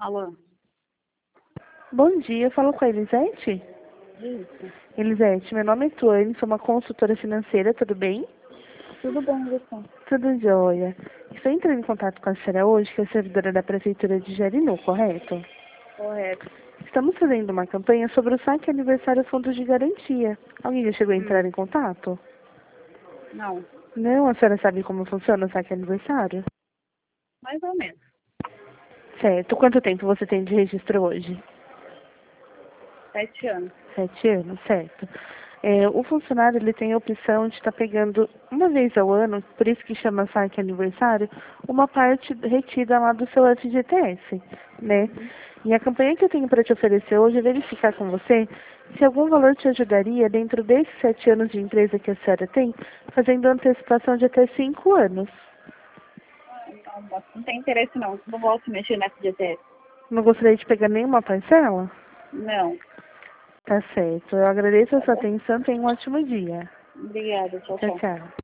Alô? Bom dia, eu falo com a Elisete? Isso. Elisete, meu nome é Tuane, sou uma consultora financeira, tudo bem? Tudo bem, você? Tudo jóia. Estou entrando em contato com a senhora hoje, que é servidora da Prefeitura de Jarinu, correto? Correto. Estamos fazendo uma campanha sobre o saque aniversário fundos de garantia. Alguém já chegou a entrar em contato? Não, Não, a senhora sabe como funciona o saque aniversário? mais ou menos. Certo. Quanto tempo você tem de registro hoje? 7 anos. 7 anos, certo. O funcionário ele tem a opção de estar pegando uma vez ao ano, por isso que chama saque aniversário, uma parte retida lá do seu FGTS, né? E a campanha que eu tenho para te oferecer hoje é verificar com você se algum valor te ajudaria dentro desses 7 anos de empresa que a senhora tem, fazendo antecipação de até 5 anos. Não tem interesse não. Não gosto de mexer na FGTS. Não gostaria de pegar nenhuma parcela? Não. Tá certo. Eu agradeço a Tá sua bom? atenção. Tenha um ótimo dia. Obrigada. Tchau, Tchau, tchau. tchau.